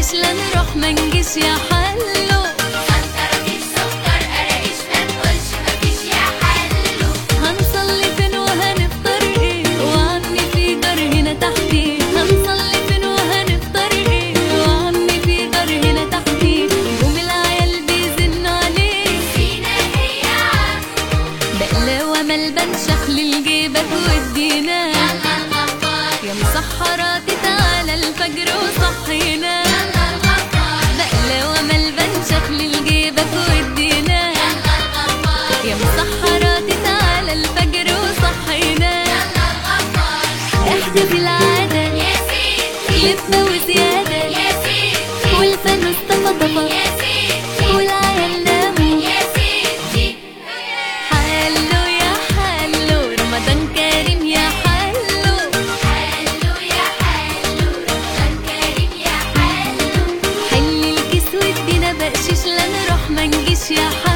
بقشيش لا نروح منجيش يا حلو. سكر مفيش سكر قراقيش ما تقولش مفيش يا حلو. هنصلي فين وهنفطر ايه وعمي في جار هنا تحتي. هنصلي فين وهنفطر ايه وعمي في جار هنا تحتي. يقوم العيال بيزنوا عليه فينا هي عمو بقلاوة ملبن شخلل جيبك وادينا. يلا الغفار يا مسحراتي تعالى الفجر وصحينا. يلا الغفار بقلاوة ملبن شخلل جيبك وادينا. يلا الغفار يا مسحراتي تعالى الفجر وصحينا. يلا الغفار احنا في العادة يا سيدي لفة وزيادة يا سيدي والفانوس طفطفة يا سيدي والعيال ناموا. يا سيدي حلو يا حلو رمضان كريم يا حلو. حلو يا حلو رمضان كريم يا حلو. حل الكيس وادينا بقشيش لا نروح منجيش يا حلو.